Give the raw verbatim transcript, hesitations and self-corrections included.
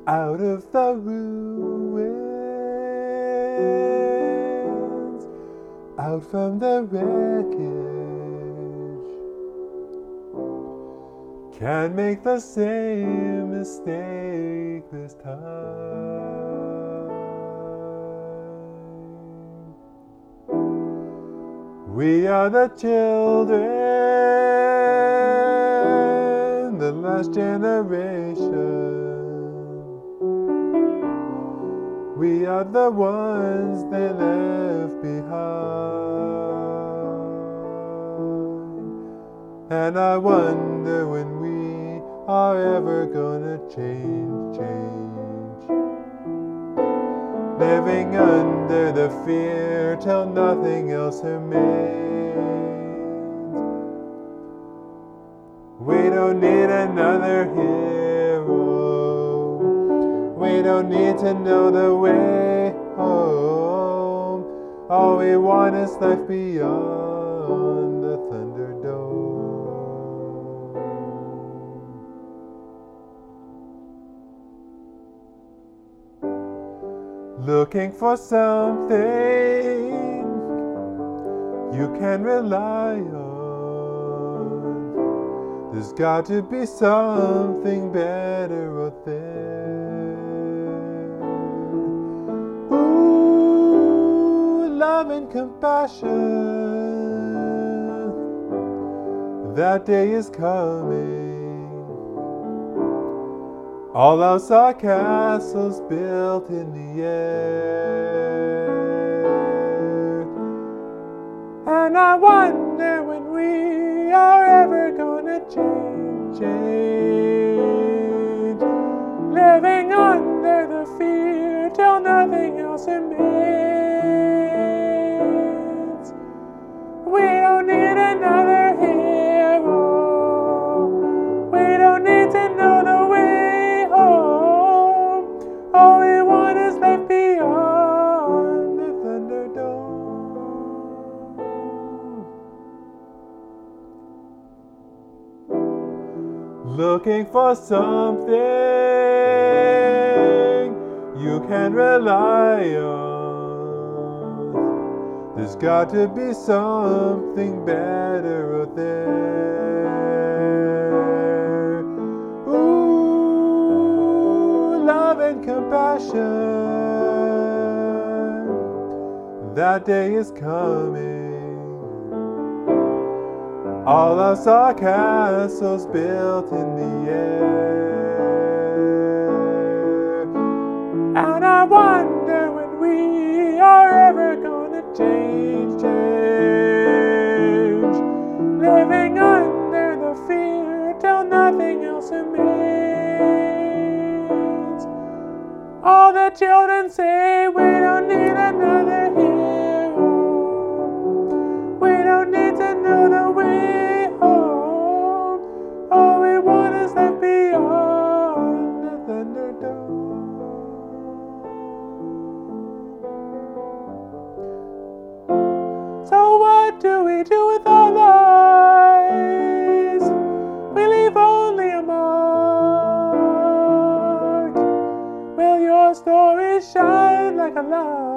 out of the ruins, out from the wreckage. Can't make the same mistake this time. We are the children, the last generation. We are the ones they left behind. And I wonder when we are ever gonna change, change. Living under the fear till nothing else remains. We don't need another hero. We don't need to know the way home. All we want is life beyond the Thunderdome. Looking for something you can rely on. There's got to be something better out there. Ooh, love and compassion. That day is coming. All else are castles built in the air. And I wonder when we are ever gonna change, change. Living under the fear till nothing else remains. We don't need another hero. We don't need to know the way. All we want is life beyond the Thunderdome. Looking for something you can rely on. There's got to be something better out there. Ooh, love and compassion. That day is coming. All us are castles built in the air. And I wonder when we are ever gonna change, change. Living under the fear till nothing else remains. All the children say we don't need another hero. We don't need to know the way home. All we want is life beyond the Thunderdome. So what do we do with our lives? We leave only a mark. Will your story shine like a light?